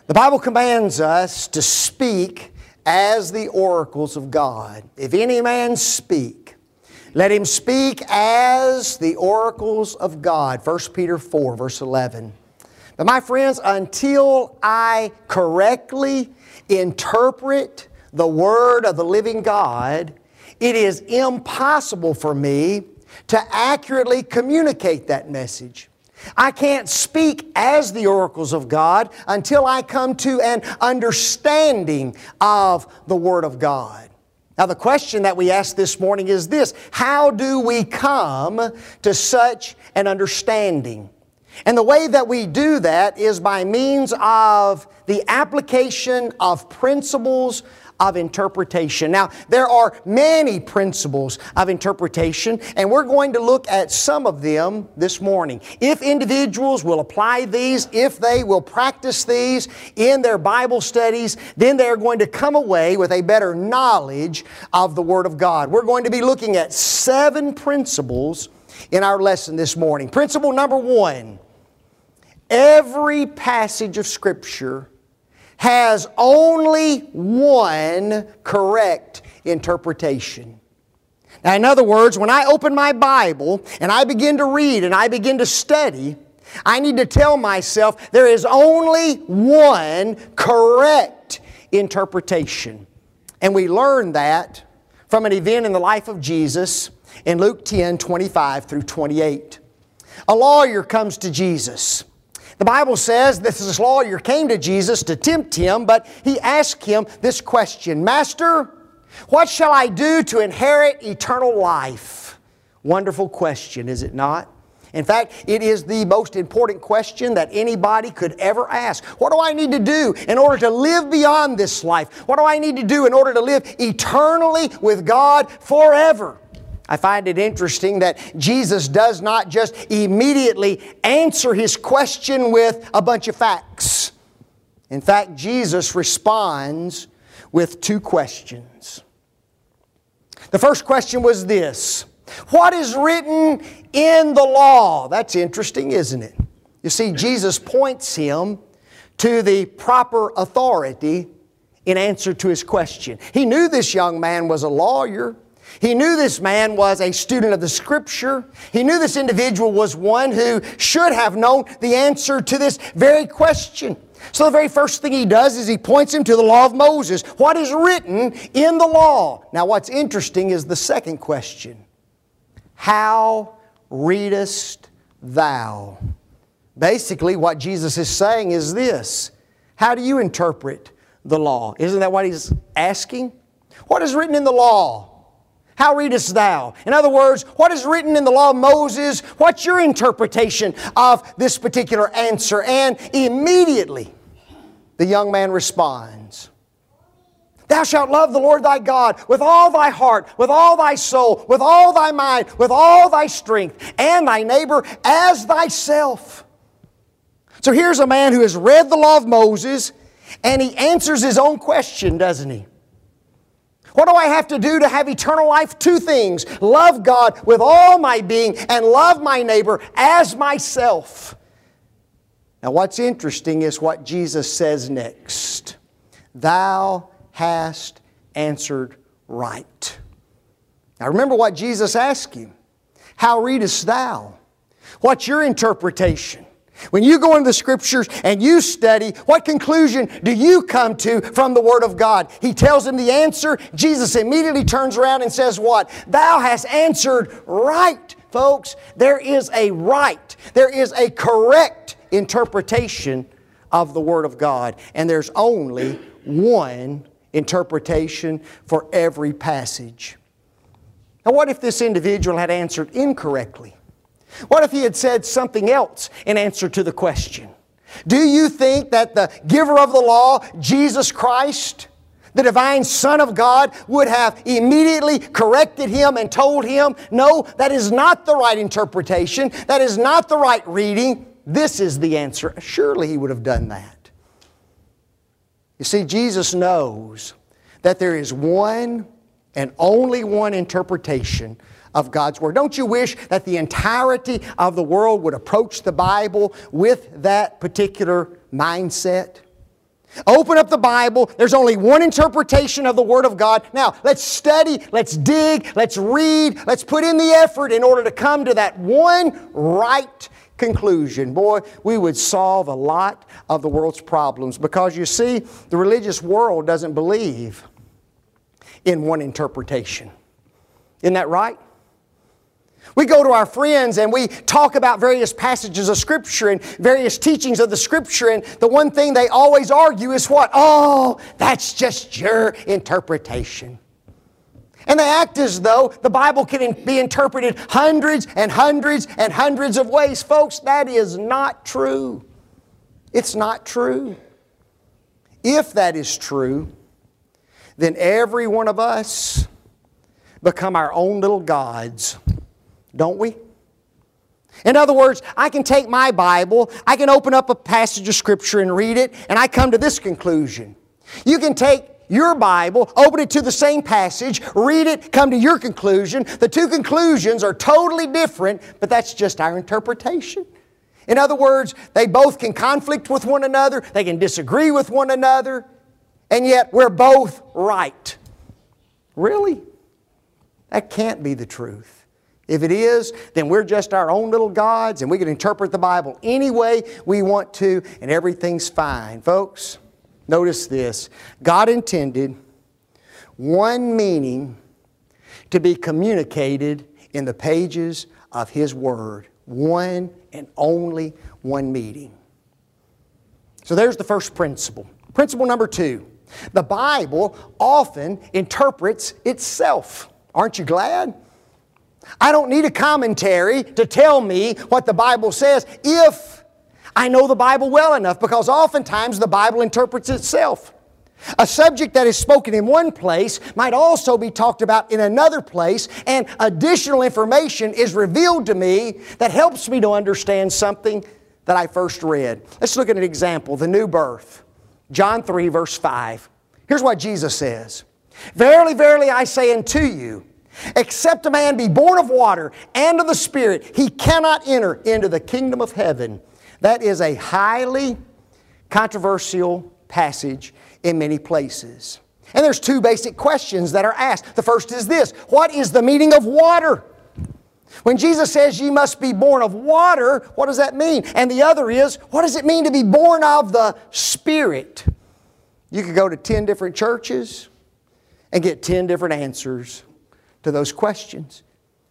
The Bible commands us to speak as the oracles of God. If any man speak, let him speak as the oracles of God. 1 Peter 4, verse 11. But my friends, until I correctly interpret the Word of the living God, it is impossible for me to accurately communicate that message. I can't speak as the oracles of God until I come to an understanding of the Word of God. Now the question that we ask this morning is this: how do we come to such an understanding? And the way that we do that is by means of the application of principles of interpretation. Now, there are many principles of interpretation, and we're going to look at some of them this morning. If individuals will apply these, if they will practice these in their Bible studies, then they're going to come away with a better knowledge of the Word of God. We're going to be looking at 7 principles in our lesson this morning. Principle number 1, every passage of Scripture has only one correct interpretation. Now, in other words, when I open my Bible and I begin to read and I begin to study, I need to tell myself there is only one correct interpretation. And we learn that from an event in the life of Jesus in Luke 10, 25 through 28. A lawyer comes to Jesus. The Bible says this lawyer came to Jesus to tempt Him, but he asked Him this question: Master, what shall I do to inherit eternal life? Wonderful question, is it not? In fact, it is the most important question that anybody could ever ask. What do I need to do in order to live beyond this life? What do I need to do in order to live eternally with God forever? I find it interesting that Jesus does not just immediately answer his question with a bunch of facts. In fact, Jesus responds with 2 questions. The first question was this: what is written in the law? That's interesting, isn't it? You see, Jesus points him to the proper authority in answer to his question. He knew this young man was a lawyer. He knew this man was a student of the Scripture. He knew this individual was one who should have known the answer to this very question. So the very first thing he does is he points him to the law of Moses. What is written in the law? Now what's interesting is the second question. How readest thou? Basically what Jesus is saying is this: how do you interpret the law? Isn't that what he's asking? What is written in the law? How readest thou? In other words, what is written in the law of Moses? What's your interpretation of this particular answer? And immediately the young man responds, Thou shalt love the Lord thy God with all thy heart, with all thy soul, with all thy mind, with all thy strength, and thy neighbor as thyself. So here's a man who has read the law of Moses, and he answers his own question, doesn't he? What do I have to do to have eternal life? 2 things. Love God with all my being and love my neighbor as myself. Now what's interesting is what Jesus says next. Thou hast answered right. Now remember what Jesus asked him. How readest thou? What's your interpretation? When you go into the Scriptures and you study, what conclusion do you come to from the Word of God? He tells him the answer. Jesus immediately turns around and says what? Thou hast answered right. Folks, there is a right. There is a correct interpretation of the Word of God. And there's only one interpretation for every passage. Now what if this individual had answered incorrectly? What if he had said something else in answer to the question? Do you think that the giver of the law, Jesus Christ, the divine Son of God, would have immediately corrected him and told him, no, that is not the right interpretation, that is not the right reading, this is the answer? Surely he would have done that. You see, Jesus knows that there is one and only one interpretation of God's Word. Don't you wish that the entirety of the world would approach the Bible with that particular mindset? Open up the Bible. There's only one interpretation of the Word of God. Now, let's study, let's dig, let's read, let's put in the effort in order to come to that one right conclusion. Boy, we would solve a lot of the world's problems, because you see, the religious world doesn't believe in one interpretation. Isn't that right? We go to our friends and we talk about various passages of Scripture and various teachings of the Scripture, and the one thing they always argue is what? Oh, that's just your interpretation. And they act as though the Bible can be interpreted hundreds and hundreds and hundreds of ways. Folks, that is not true. It's not true. If that is true, then every one of us become our own little gods. Don't we? In other words, I can take my Bible, I can open up a passage of Scripture and read it, and I come to this conclusion. You can take your Bible, open it to the same passage, read it, come to your conclusion. The two conclusions are totally different, but that's just our interpretation. In other words, they both can conflict with one another, they can disagree with one another, and yet we're both right. Really? That can't be the truth. If it is, then we're just our own little gods, and we can interpret the Bible any way we want to, and everything's fine. Folks, notice this. God intended one meaning to be communicated in the pages of His Word. One and only one meaning. So there's the first principle. Principle number 2. The Bible often interprets itself. Aren't you glad? I don't need a commentary to tell me what the Bible says if I know the Bible well enough, because oftentimes the Bible interprets itself. A subject that is spoken in one place might also be talked about in another place, and additional information is revealed to me that helps me to understand something that I first read. Let's look at an example, the new birth. John 3, verse 5. Here's what Jesus says. Verily, verily, I say unto you, except a man be born of water and of the Spirit, he cannot enter into the kingdom of heaven. That is a highly controversial passage in many places. And there's two basic questions that are asked. The first is this: what is the meaning of water? When Jesus says ye must be born of water, what does that mean? And the other is, what does it mean to be born of the Spirit? You could go to 10 different churches and get 10 different answers to those questions.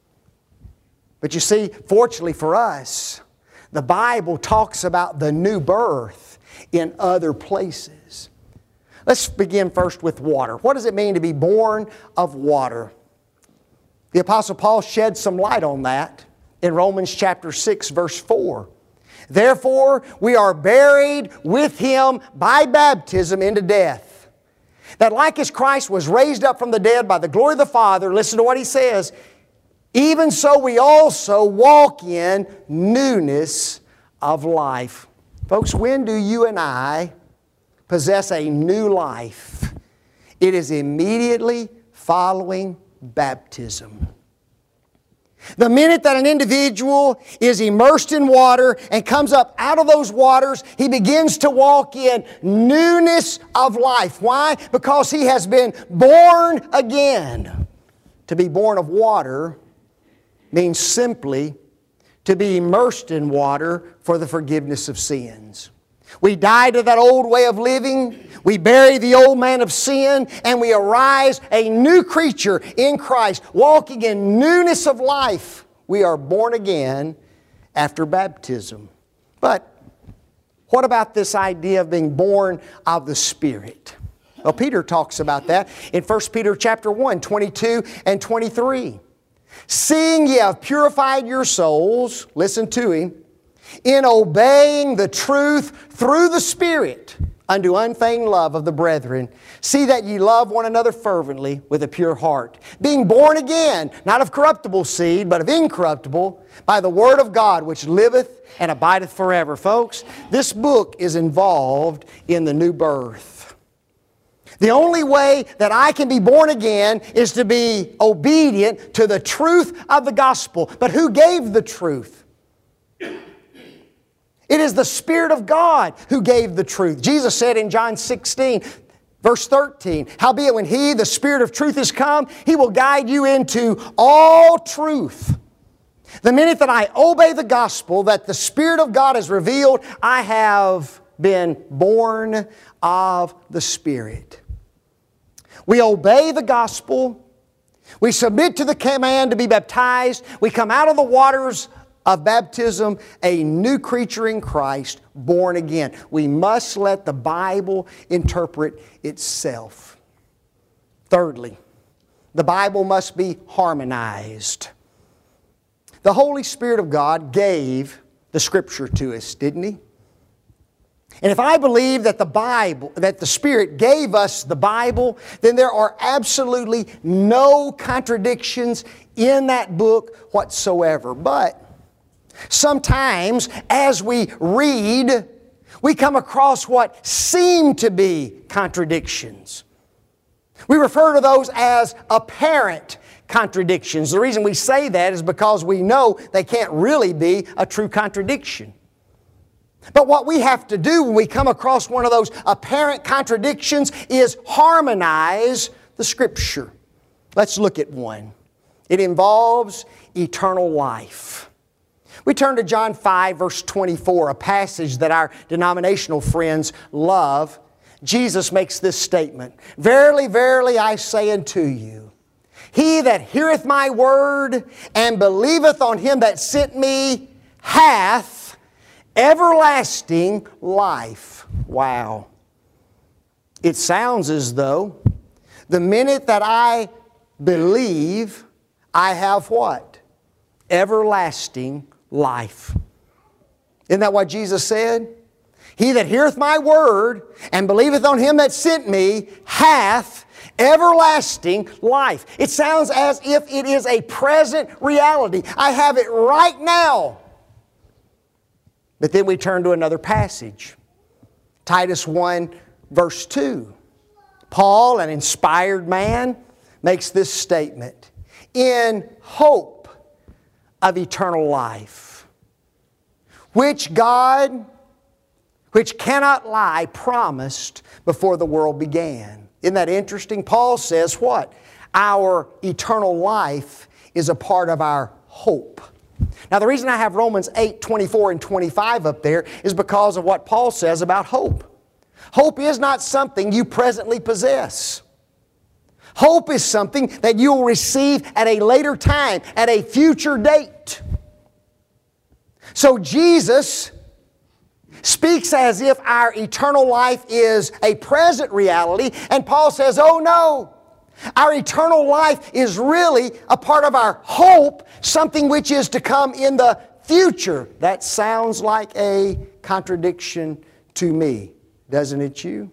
But you see, fortunately for us, the Bible talks about the new birth in other places. Let's begin first with water. What does it mean to be born of water? The Apostle Paul sheds some light on that in Romans chapter 6, verse 4. Therefore, we are buried with Him by baptism into death, that like as Christ was raised up from the dead by the glory of the Father, listen to what he says, even so we also walk in newness of life. Folks, when do you and I possess a new life? It is immediately following baptism. The minute that an individual is immersed in water and comes up out of those waters, he begins to walk in newness of life. Why? Because he has been born again. To be born of water means simply to be immersed in water for the forgiveness of sins. We die to that old way of living, we bury the old man of sin, and we arise a new creature in Christ, walking in newness of life. We are born again after baptism. But what about this idea of being born of the Spirit? Well, Peter talks about that in 1 Peter chapter 1, 22 and 23. Seeing ye have purified your souls, listen to him, in obeying the truth through the Spirit unto unfeigned love of the brethren, see that ye love one another fervently with a pure heart, being born again, not of corruptible seed, but of incorruptible, by the word of God which liveth and abideth forever. Folks, this book is involved in the new birth. The only way that I can be born again is to be obedient to the truth of the gospel. But who gave the truth? It is the Spirit of God who gave the truth. Jesus said in John 16, verse 13, howbeit when He, the Spirit of truth, is come, He will guide you into all truth. The minute that I obey the gospel, that the Spirit of God has revealed, I have been born of the Spirit. We obey the gospel. We submit to the command to be baptized. We come out of the waters of baptism, a new creature in Christ, born again. We must let the Bible interpret itself. Thirdly, the Bible must be harmonized. The Holy Spirit of God gave the Scripture to us, didn't He? And if I believe that the Spirit gave us the Bible, then there are absolutely no contradictions in that book whatsoever. But sometimes as we read, we come across what seem to be contradictions. We refer to those as apparent contradictions. The reason we say that is because we know they can't really be a true contradiction. But what we have to do when we come across one of those apparent contradictions is harmonize the Scripture. Let's look at one. It involves eternal life. We turn to John 5, verse 24, a passage that our denominational friends love. Jesus makes this statement, Verily, verily, I say unto you, he that heareth my word and believeth on Him that sent me hath everlasting life. Wow. It sounds as though the minute that I believe, I have what? Everlasting life. Isn't that what Jesus said? He that heareth my word and believeth on Him that sent me hath everlasting life. It sounds as if it is a present reality. I have it right now. But then we turn to another passage. Titus 1, verse 2. Paul, an inspired man, makes this statement. In hope of eternal life, which God, which cannot lie, promised before the world began. Isn't that interesting? Paul says what? Our eternal life is a part of our hope. Now the reason I have Romans 8, 24 and 25 up there is because of what Paul says about hope. Hope is not something you presently possess. Hope is something that you will receive at a later time, at a future date. So Jesus speaks as if our eternal life is a present reality, and Paul says, oh no, our eternal life is really a part of our hope, something which is to come in the future. That sounds like a contradiction to me, doesn't it you?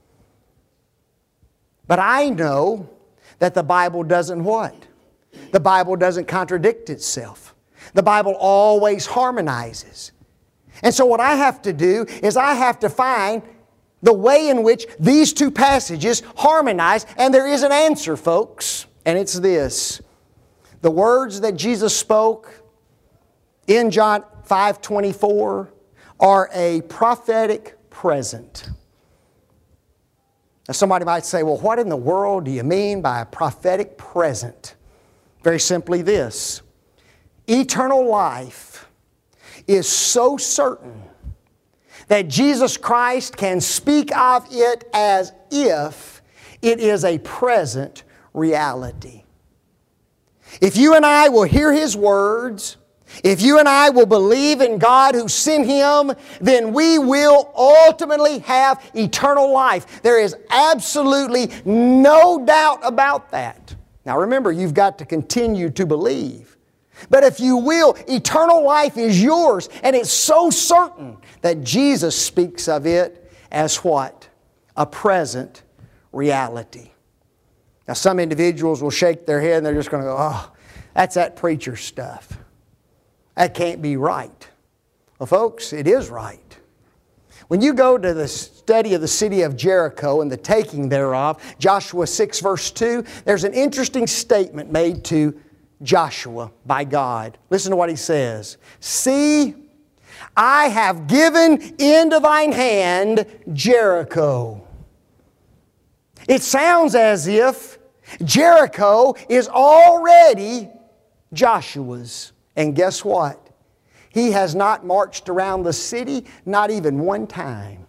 But I know that the Bible doesn't what? The Bible doesn't contradict itself. The Bible always harmonizes. And so what I have to do is I have to find the way in which these two passages harmonize, and there is an answer, folks, and it's this. The words that Jesus spoke in John 5:24 are a prophetic present. Now somebody might say, well, what in the world do you mean by a prophetic present? Very simply this. Eternal life is so certain that Jesus Christ can speak of it as if it is a present reality. If you and I will hear His words, if you and I will believe in God who sent Him, then we will ultimately have eternal life. There is absolutely no doubt about that. Now remember, you've got to continue to believe. But if you will, eternal life is yours, and it's so certain that Jesus speaks of it as what? A present reality. Now some individuals will shake their head and they're just going to go, oh, that's that preacher stuff. That can't be right. Well, folks, it is right. When you go to the study of the city of Jericho and the taking thereof, Joshua 6 verse 2, there's an interesting statement made to Joshua by God. Listen to what he says. See, I have given into thine hand Jericho. It sounds as if Jericho is already Joshua's. And guess what? He has not marched around the city, not even one time.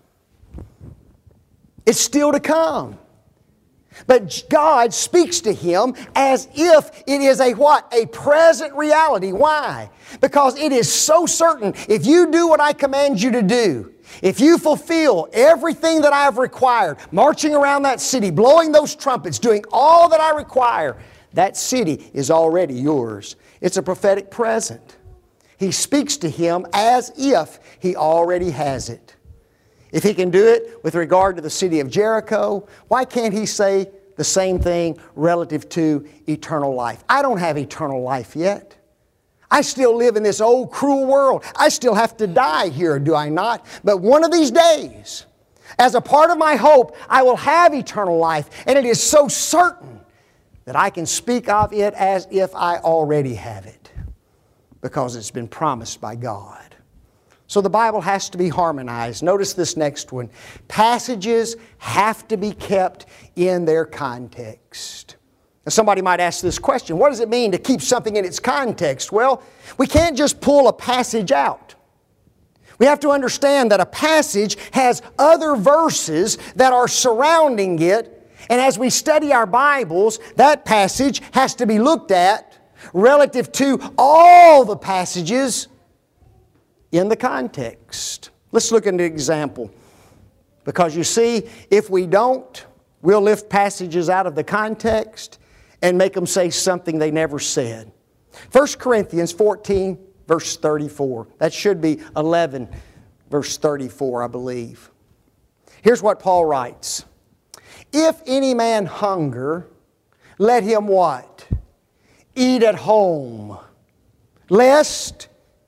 It's still to come. But God speaks to him as if it is a what? A present reality. Why? Because it is so certain. If you do what I command you to do, if you fulfill everything that I have required, marching around that city, blowing those trumpets, doing all that I require, that city is already yours. It's a prophetic present. He speaks to him as if he already has it. If he can do it with regard to the city of Jericho, why can't he say the same thing relative to eternal life? I don't have eternal life yet. I still live in this old cruel world. I still have to die here, do I not? But one of these days, as a part of my hope, I will have eternal life. And it is so certain that I can speak of it as if I already have it, because it's been promised by God. So the Bible has to be harmonized. Notice this next one. Passages have to be kept in their context. Now somebody might ask this question, what does it mean to keep something in its context? Well, we can't just pull a passage out. We have to understand that a passage has other verses that are surrounding it, and as we study our Bibles, that passage has to be looked at relative to all the passages in the context. Let's look at an example. Because you see, if we don't, we'll lift passages out of the context and make them say something they never said. 1 Corinthians 14, verse 34. That should be 11, verse 34, I believe. Here's what Paul writes. If any man hunger, let him what? Eat at home, lest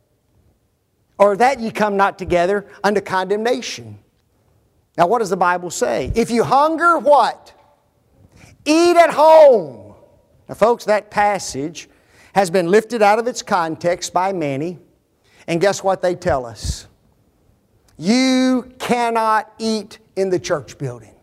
or that ye come not together unto condemnation. Now what does the Bible say? If you hunger, what? Eat at home. Now folks, that passage has been lifted out of its context by many. And guess what they tell us? You cannot eat in the church building.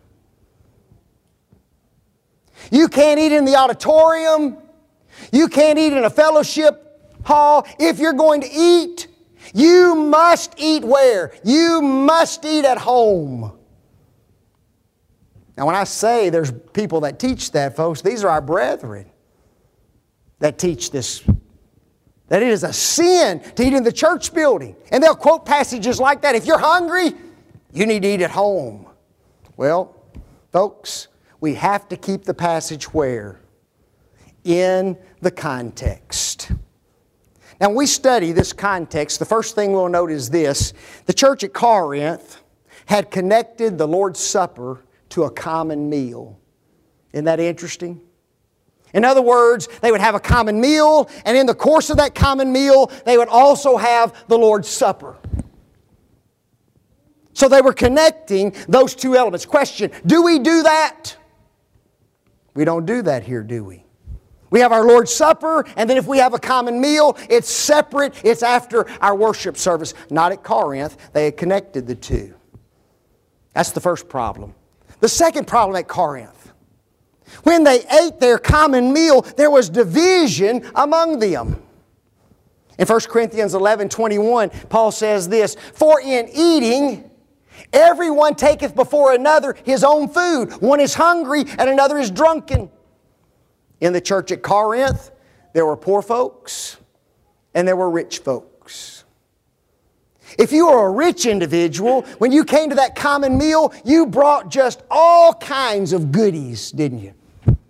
You can't eat in the auditorium. You can't eat in a fellowship hall. If you're going to eat, you must eat where? You must eat at home. Now when I say there's people that teach that, folks, these are our brethren that teach this. That it is a sin to eat in the church building. And they'll quote passages like that. If you're hungry, you need to eat at home. Well, folks, we have to keep the passage where? In the context. Now, when we study this context, the first thing we'll note is this. The church at Corinth had connected the Lord's Supper to a common meal. Isn't that interesting? In other words, they would have a common meal, and in the course of that common meal, they would also have the Lord's Supper. So they were connecting those two elements. Question, do we do that? We don't do that here, do we? We have our Lord's Supper, and then if we have a common meal, it's separate. It's after our worship service. Not at Corinth. They had connected the two. That's the first problem. The second problem at Corinth. When they ate their common meal, there was division among them. In 1 Corinthians 11:21, Paul says this, for in eating, everyone taketh before another his own food. One is hungry and another is drunken. In the church at Corinth, there were poor folks and there were rich folks. If you were a rich individual, when you came to that common meal, you brought just all kinds of goodies, didn't you?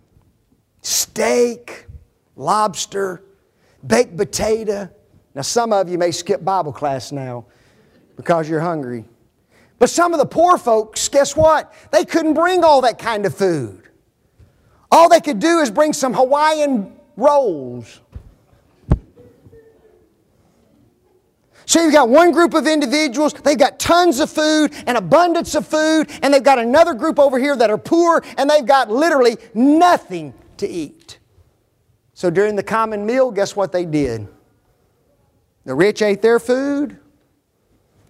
Steak, lobster, baked potato. Now some of you may skip Bible class now because you're hungry. But some of the poor folks, guess what? They couldn't bring all that kind of food. All they could do is bring some Hawaiian rolls. So you've got one group of individuals, they've got tons of food, an abundance of food, and they've got another group over here that are poor, and they've got literally nothing to eat. So during the common meal, guess what they did? The rich ate their food,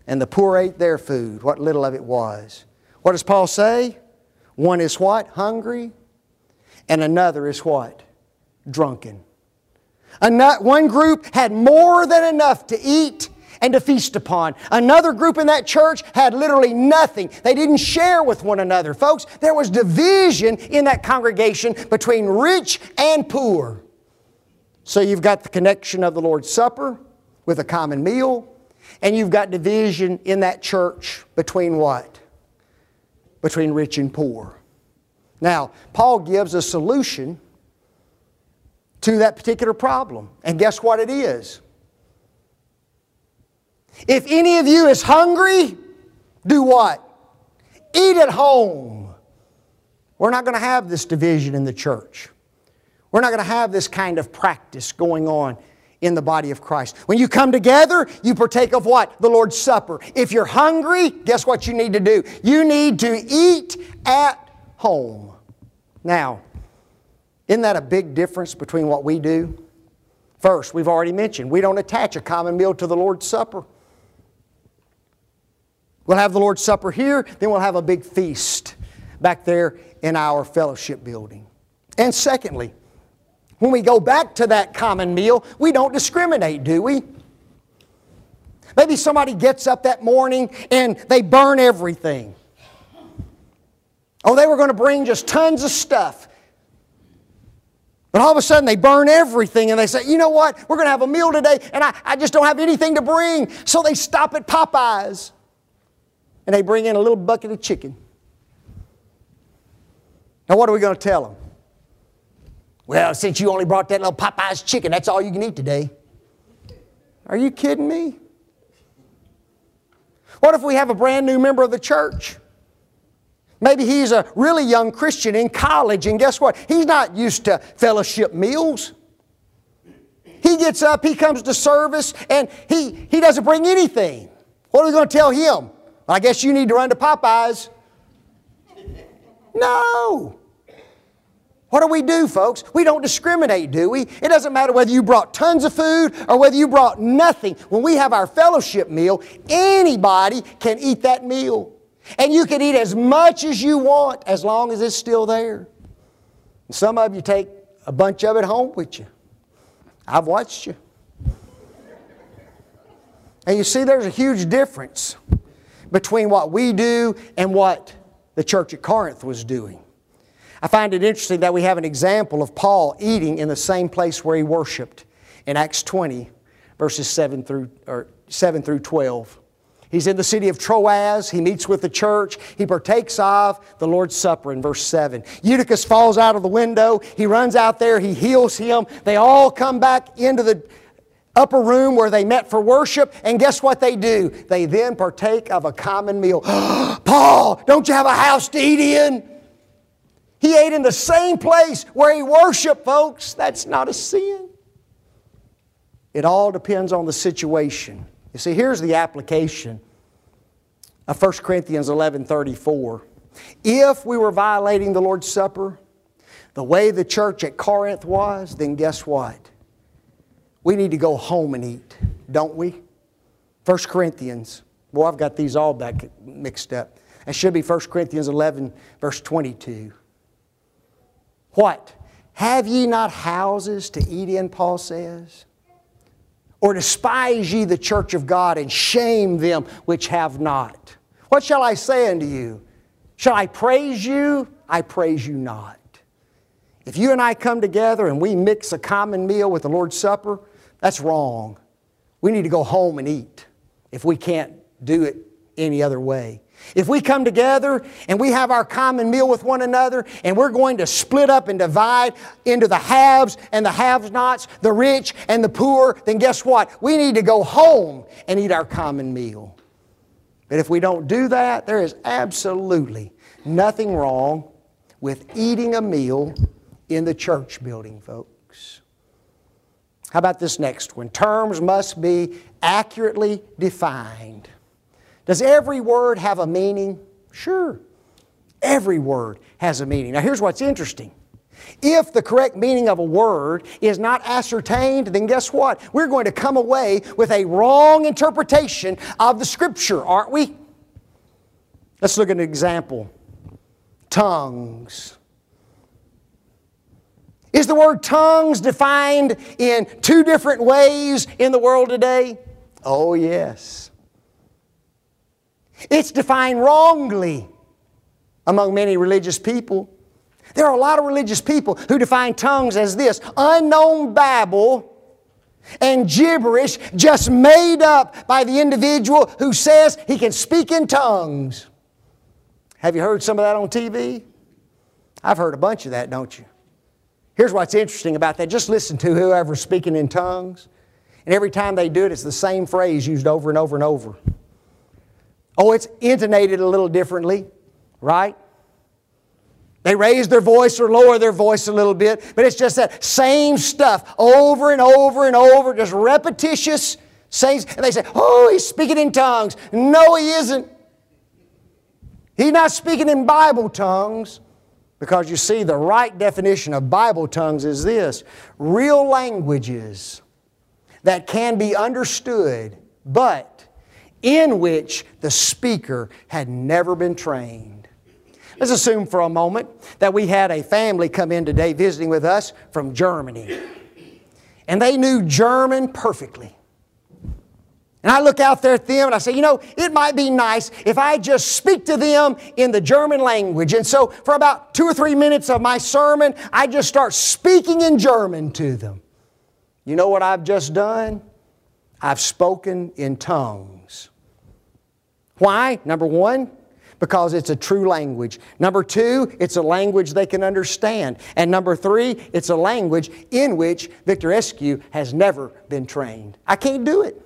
and the poor ate their food, what little of it was. What does Paul say? One is what? Hungry. And another is what? Drunken. One group had more than enough to eat and to feast upon. Another group in that church had literally nothing. They didn't share with one another. Folks, there was division in that congregation between rich and poor. So you've got the connection of the Lord's Supper with a common meal, and you've got division in that church between what? Between rich and poor. Now, Paul gives a solution to that particular problem. And guess what it is? If any of you is hungry, do what? Eat at home. We're not going to have this division in the church. We're not going to have this kind of practice going on in the body of Christ. When you come together, you partake of what? The Lord's Supper. If you're hungry, guess what you need to do? You need to eat at home. Now, isn't that a big difference between what we do? First, we've already mentioned, we don't attach a common meal to the Lord's Supper. We'll have the Lord's Supper here, then we'll have a big feast back there in our fellowship building. And secondly, when we go back to that common meal, we don't discriminate, do we? Maybe somebody gets up that morning and they burn everything. Oh, they were going to bring just tons of stuff. But all of a sudden they burn everything and they say, you know what, we're going to have a meal today and I just don't have anything to bring. So they stop at Popeyes and they bring in a little bucket of chicken. Now what are we going to tell them? Well, since you only brought that little Popeyes chicken, that's all you can eat today. Are you kidding me? What if we have a brand new member of the church? Maybe he's a really young Christian in college, and guess what? He's not used to fellowship meals. He gets up, he comes to service, and he doesn't bring anything. What are we going to tell him? I guess you need to run to Popeyes. No. What do we do, folks? We don't discriminate, do we? It doesn't matter whether you brought tons of food or whether you brought nothing. When we have our fellowship meal, anybody can eat that meal. And you can eat as much as you want as long as it's still there. And some of you take a bunch of it home with you. I've watched you. And you see there's a huge difference between what we do and what the church at Corinth was doing. I find it interesting that we have an example of Paul eating in the same place where he worshiped in Acts 20, verses 7 through 12. He's in the city of Troas. He meets with the church. He partakes of the Lord's Supper in verse 7. Eutychus falls out of the window. He runs out there. He heals him. They all come back into the upper room where they met for worship. And guess what they do? They then partake of a common meal. Paul, don't you have a house to eat in? He ate in the same place where he worshiped, folks. That's not a sin. It all depends on the situation. You see, here's the application of 1 Corinthians 11:34. If we were violating the Lord's Supper the way the church at Corinth was, then guess what? We need to go home and eat, don't we? 1 Corinthians. Boy, I've got these all back mixed up. It should be 1 Corinthians 11, verse 22. What? Have ye not houses to eat in, Paul says? Or despise ye the church of God and shame them which have not? What shall I say unto you? Shall I praise you? I praise you not. If you and I come together and we mix a common meal with the Lord's Supper, that's wrong. We need to go home and eat if we can't do it any other way. If we come together and we have our common meal with one another and we're going to split up and divide into the haves and the have-nots, the rich and the poor, then guess what? We need to go home and eat our common meal. But if we don't do that, there is absolutely nothing wrong with eating a meal in the church building, folks. How about this next one? Terms must be accurately defined. Does every word have a meaning? Sure. Every word has a meaning. Now here's what's interesting. If the correct meaning of a word is not ascertained, then guess what? We're going to come away with a wrong interpretation of the Scripture, aren't we? Let's look at an example. Tongues. Is the word tongues defined in two different ways in the world today? Oh, yes. It's defined wrongly among many religious people. There are a lot of religious people who define tongues as this: unknown babble and gibberish just made up by the individual who says he can speak in tongues. Have you heard some of that on TV? I've heard a bunch of that, don't you? Here's what's interesting about that. Just listen to whoever's speaking in tongues. And every time they do it, it's the same phrase used over and over and over. Oh, it's intonated a little differently, right? They raise their voice or lower their voice a little bit, but it's just that same stuff over and over and over, just repetitious sayings. And they say, oh, he's speaking in tongues. No, he isn't. He's not speaking in Bible tongues, because you see, the right definition of Bible tongues is this: real languages that can be understood, but in which the speaker had never been trained. Let's assume for a moment that we had a family come in today visiting with us from Germany. And they knew German perfectly. And I look out there at them and I say, you know, it might be nice if I just speak to them in the German language. And so for about 2 or 3 minutes of my sermon, I just start speaking in German to them. You know what I've just done? I've spoken in tongues. Why? Number one, because it's a true language. Number two, it's a language they can understand. And number three, it's a language in which Victor Eskew has never been trained. I can't do it.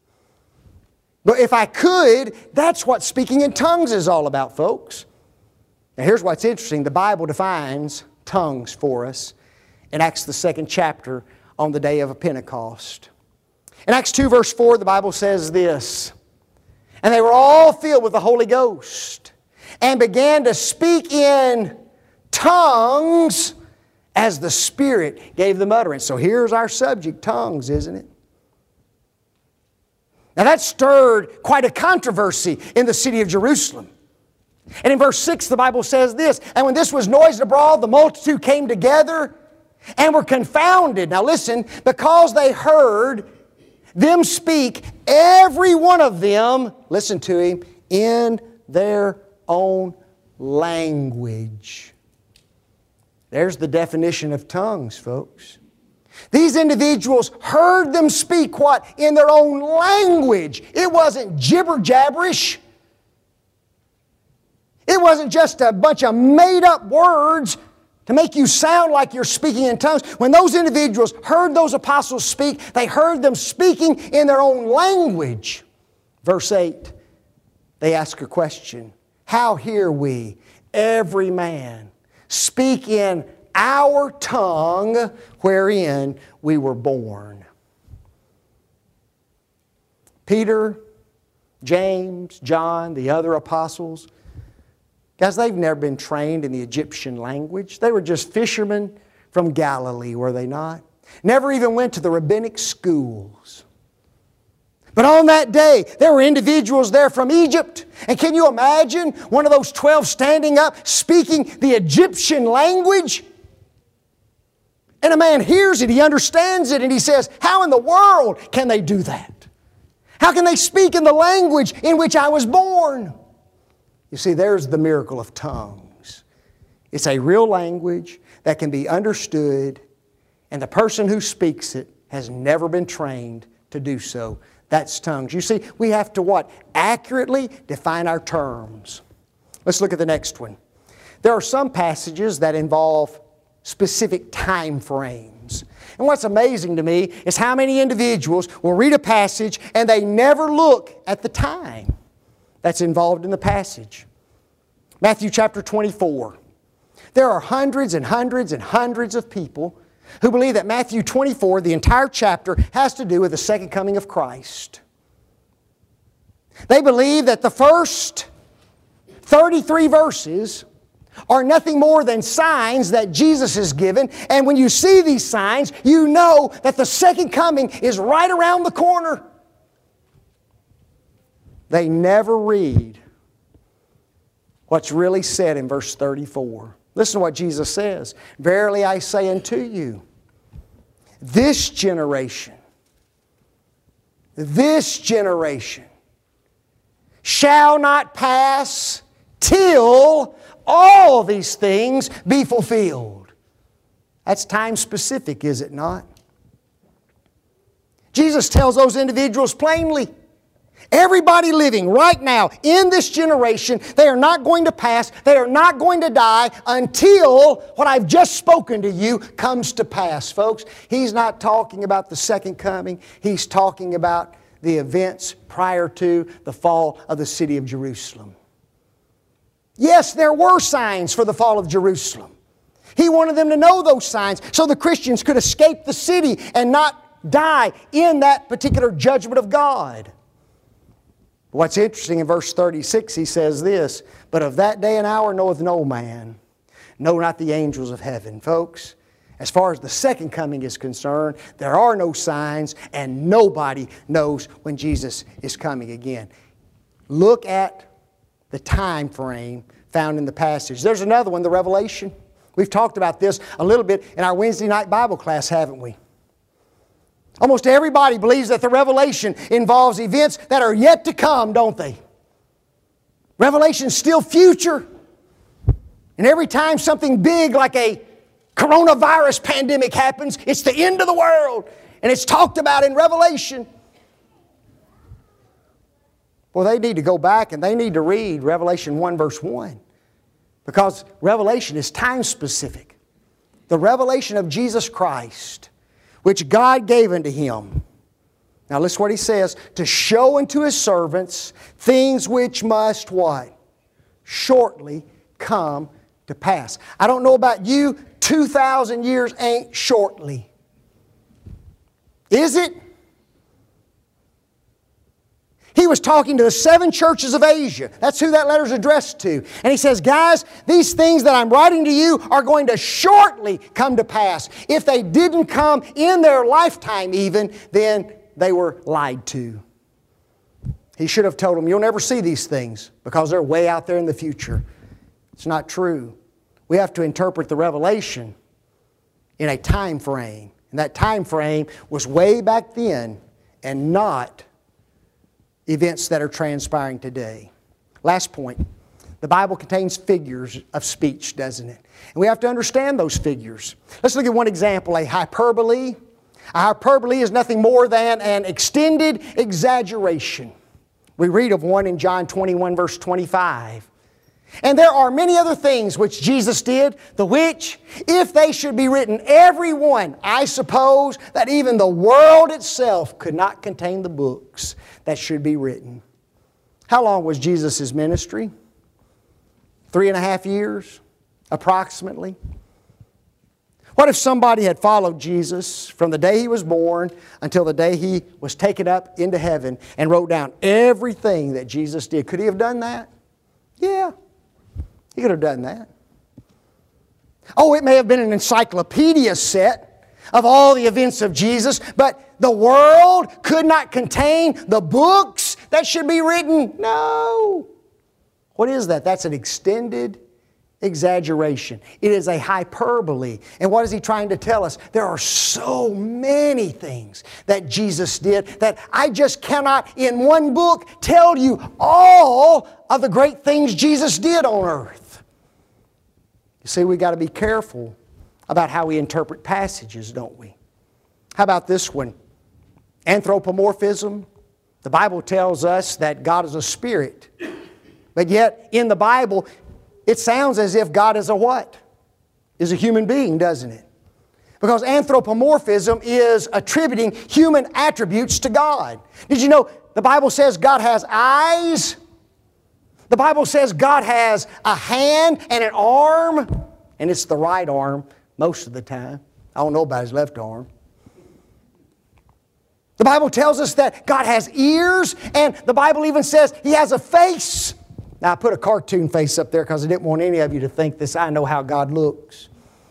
But if I could, that's what speaking in tongues is all about, folks. Now here's what's interesting. The Bible defines tongues for us in Acts the 2nd chapter on the day of Pentecost. In Acts 2 verse 4, the Bible says this: and they were all filled with the Holy Ghost and began to speak in tongues as the Spirit gave them utterance. So here's our subject, tongues, isn't it? Now that stirred quite a controversy in the city of Jerusalem. And in verse 6 the Bible says this: and when this was noised abroad, the multitude came together and were confounded. Now listen, because they heard them speak, every one of them, listen to him, in their own language. There's the definition of tongues, folks. These individuals heard them speak what? In their own language. It wasn't jibber-jabberish. It wasn't just a bunch of made-up words to make you sound like you're speaking in tongues. When those individuals heard those apostles speak, they heard them speaking in their own language. Verse 8, they ask a question: how hear we, every man, speak in our tongue wherein we were born? Peter, James, John, the other apostles, guys, they've never been trained in the Egyptian language. They were just fishermen from Galilee, were they not? Never even went to the rabbinic schools. But on that day, there were individuals there from Egypt. And can you imagine one of those 12 standing up speaking the Egyptian language? And a man hears it, he understands it, and he says, how in the world can they do that? How can they speak in the language in which I was born? You see, there's the miracle of tongues. It's a real language that can be understood, and the person who speaks it has never been trained to do so. That's tongues. You see, we have to what? Accurately define our terms. Let's look at the next one. There are some passages that involve specific time frames. And what's amazing to me is how many individuals will read a passage and they never look at the time that's involved in the passage. Matthew chapter 24. There are hundreds and hundreds and hundreds of people who believe that Matthew 24, the entire chapter, has to do with the second coming of Christ. They believe that the first 33 verses are nothing more than signs that Jesus has given. And when you see these signs, you know that the second coming is right around the corner. They never read what's really said in verse 34. Listen to what Jesus says. Verily I say unto you, this generation shall not pass till all these things be fulfilled. That's time specific, is it not? Jesus tells those individuals plainly, everybody living right now in this generation, they are not going to pass, they are not going to die until what I've just spoken to you comes to pass. Folks, He's not talking about the second coming. He's talking about the events prior to the fall of the city of Jerusalem. Yes, there were signs for the fall of Jerusalem. He wanted them to know those signs so the Christians could escape the city and not die in that particular judgment of God. What's interesting in verse 36, he says this, but of that day and hour knoweth no man, no, not the angels of heaven. Folks, as far as the second coming is concerned, there are no signs and nobody knows when Jesus is coming again. Look at the time frame found in the passage. There's another one, the Revelation. We've talked about this a little bit in our Wednesday night Bible class, haven't we? Almost everybody believes that the Revelation involves events that are yet to come, don't they? Revelation's still future. And every time something big like a coronavirus pandemic happens, it's the end of the world. And it's talked about in Revelation. Well, they need to go back and they need to read Revelation 1 verse 1. Because Revelation is time specific. The revelation of Jesus Christ, which God gave unto Him. Now listen what He says, to show unto His servants things which must what? Shortly come to pass. I don't know about you, 2,000 years ain't shortly. Is it? He was talking to the 7 churches of Asia. That's who that letter's addressed to. And he says, guys, these things that I'm writing to you are going to shortly come to pass. If they didn't come in their lifetime even, then they were lied to. He should have told them, you'll never see these things because they're way out there in the future. It's not true. We have to interpret the revelation in a time frame. And that time frame was way back then and not events that are transpiring today. Last point. The Bible contains figures of speech, doesn't it? And we have to understand those figures. Let's look at one example, a hyperbole. A hyperbole is nothing more than an extended exaggeration. We read of one in John 21 verse 25. And there are many other things which Jesus did, the which, if they should be written, every one, I suppose that even the world itself could not contain the books that should be written. How long was Jesus' ministry? 3.5 years, approximately. What if somebody had followed Jesus from the day He was born until the day He was taken up into heaven and wrote down everything that Jesus did? Could he have done that? Yeah. He could have done that. Oh, it may have been an encyclopedia set of all the events of Jesus, but the world could not contain the books that should be written. No. What is that? That's an extended exaggeration. It is a hyperbole. And what is He trying to tell us? There are so many things that Jesus did that I just cannot in one book tell you all of the great things Jesus did on earth. You see, we've got to be careful about how we interpret passages, don't we? How about this one? Anthropomorphism. The Bible tells us that God is a spirit. But yet, in the Bible, it sounds as if God is a what? Is a human being, doesn't it? Because anthropomorphism is attributing human attributes to God. Did you know the Bible says God has eyes? The Bible says God has a hand and an arm, and it's the right arm most of the time. I don't know about His left arm. The Bible tells us that God has ears, and the Bible even says He has a face. Now, I put a cartoon face up there because I didn't want any of you to think this, I know how God looks.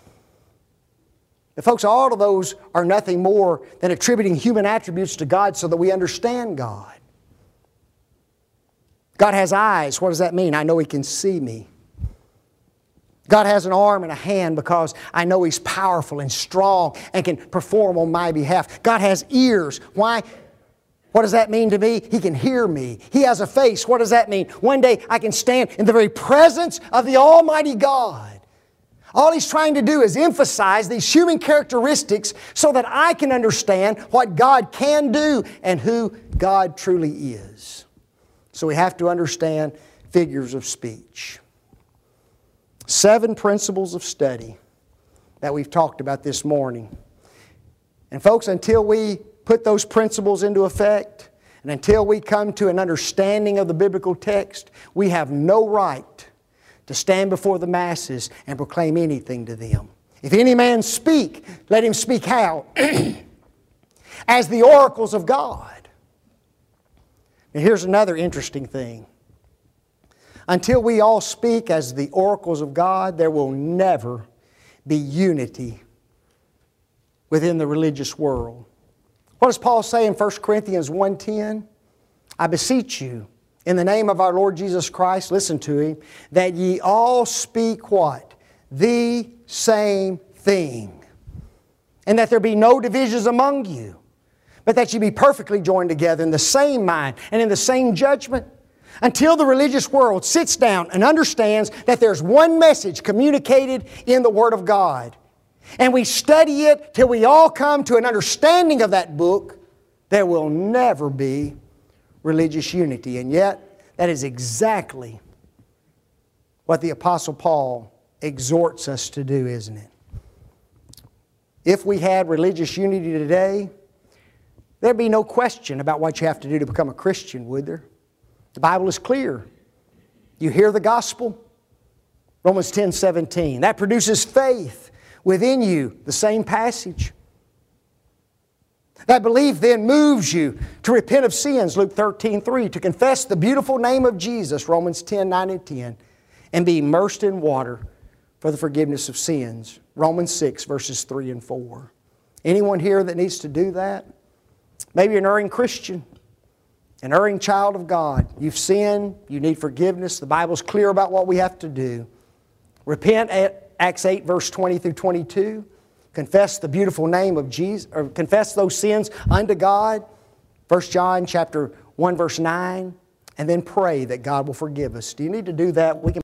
But folks, all of those are nothing more than attributing human attributes to God so that we understand God. God has eyes. What does that mean? I know He can see me. God has an arm and a hand because I know He's powerful and strong and can perform on my behalf. God has ears. Why? What does that mean to me? He can hear me. He has a face. What does that mean? One day I can stand in the very presence of the Almighty God. All He's trying to do is emphasize these human characteristics so that I can understand what God can do and who God truly is. So we have to understand figures of speech. 7 principles of study that we've talked about this morning. And folks, until we put those principles into effect, and until we come to an understanding of the biblical text, we have no right to stand before the masses and proclaim anything to them. If any man speak, let him speak how? As the oracles of God. And here's another interesting thing. Until we all speak as the oracles of God, there will never be unity within the religious world. What does Paul say in 1 Corinthians 1:10? I beseech you, in the name of our Lord Jesus Christ, listen to Him, that ye all speak what? The same thing. And that there be no divisions among you, but that ye be perfectly joined together in the same mind and in the same judgment. Until the religious world sits down and understands that there's one message communicated in the Word of God, and we study it till we all come to an understanding of that book, there will never be religious unity. And yet, that is exactly what the Apostle Paul exhorts us to do, isn't it? If we had religious unity today, there'd be no question about what you have to do to become a Christian, would there? The Bible is clear. You hear the gospel, Romans 10:17. That produces faith within you, the same passage. That belief then moves you to repent of sins, Luke 13:3, to confess the beautiful name of Jesus, Romans 10:9 and 10, and be immersed in water for the forgiveness of sins, Romans 6, verses 3 and 4. Anyone here that needs to do that? Maybe you're an erring Christian, an erring child of God. You've sinned, you need forgiveness. The Bible's clear about what we have to do. Repent at Acts 8, verse 20 through 22. Confess the beautiful name of Jesus, or confess those sins unto God. 1 John chapter 1, verse 9. And then pray that God will forgive us. Do you need to do that? We can